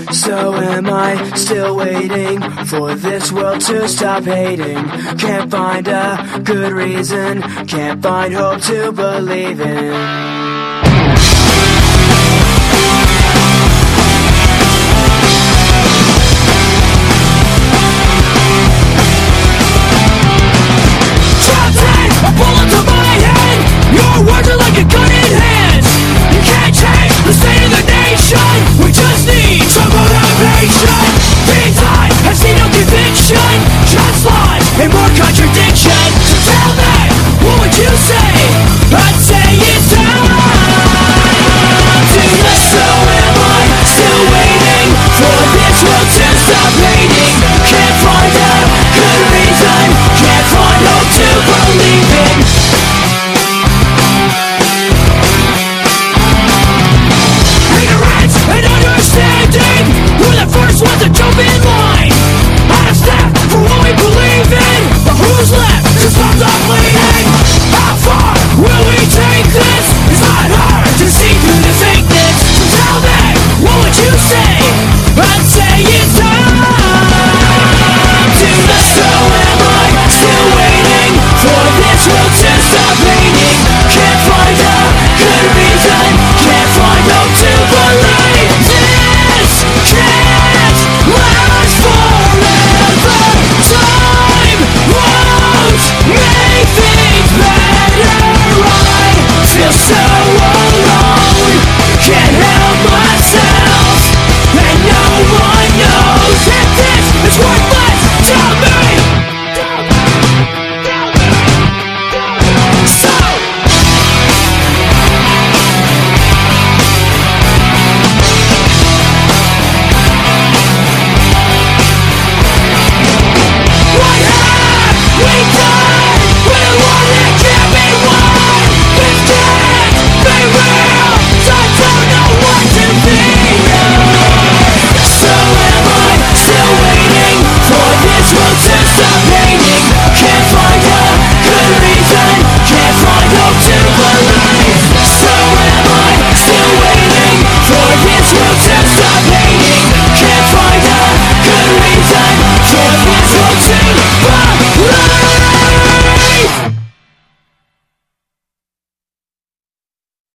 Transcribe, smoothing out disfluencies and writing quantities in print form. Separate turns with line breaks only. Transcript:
So am I still waiting for this world to stop hating? Can't find a good reason, can't find hope to believe in.
And more contradiction. So tell me, what would you say? I'd say it's time to let. So am I still waiting for this world to stop hating? Can't find a good reason, can't find hope to believe in. Ignorance and understanding, we're the first ones to jump in line. Out of step for what we believe in, but who's left to stop the bleeding? How far will we take this? It's not hard to see through the fakeness. So tell me, what would you say? I'd say it's